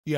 Yo.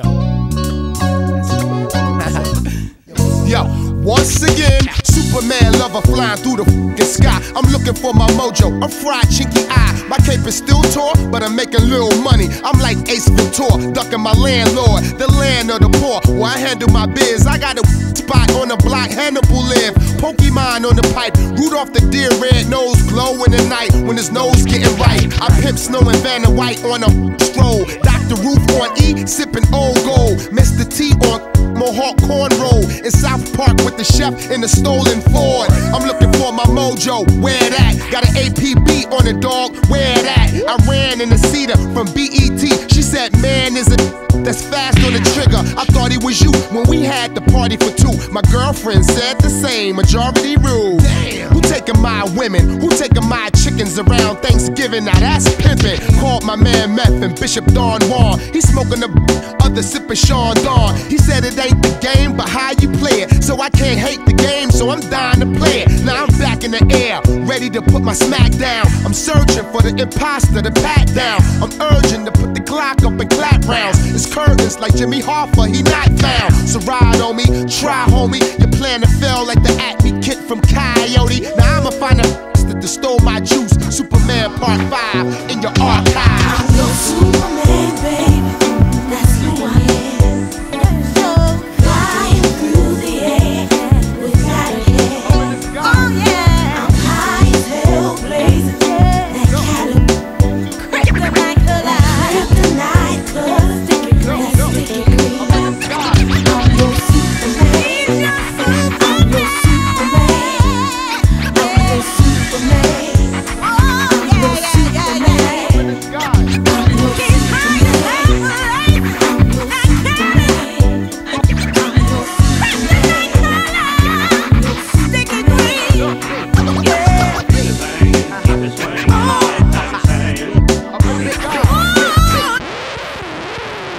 Yo, once again, Superman lover flying through the fucking sky. I'm looking for my mojo, I'm fried, chinky eye. My cape is still tall, but I'm making little money. I'm like Ace Ventura, ducking my landlord, the land of the poor. Where I handle my biz, I got a spot on the block, Hannibal live. Pokemon on the pipe, Rudolph the deer, red nose, glow in the night when his nose getting right. I pimp Snow and Vanna White on a stroll. Dr. Roof on E, sipping old gold. Mr. T on Mohawk cornrow in South Park with the chef in the stolen Ford. I'm looking for my mojo, where that? Got an APB on the dog, where that? I ran in the cedar from BET. She said, man, is it that's fast on the trigger? I thought it was you when we had the party for two. My girlfriend said the same, majority rule. Damn. Who taking my women? Who taking my chickens around Thanksgiving? Now that's pimpin'. Called my man Meth and Bishop Don Juan. He smoking the other sipping Sean Dawn. He said it ain't the game, but how you play it. So I can't hate the game, so I'm dying to play it. Now I'm back in the air, ready to put my smack down. I'm searching for the imposter to pat down. I'm urging to put the Glock up and clap rounds. It's curtains like Jimmy Hoffa, he not found. So ride on me, try homie. Your plan to fail like the Acme kid from Coyote. Now I'ma find a that stole my juice. Superman Part 5 in your archive. I'm no Superman.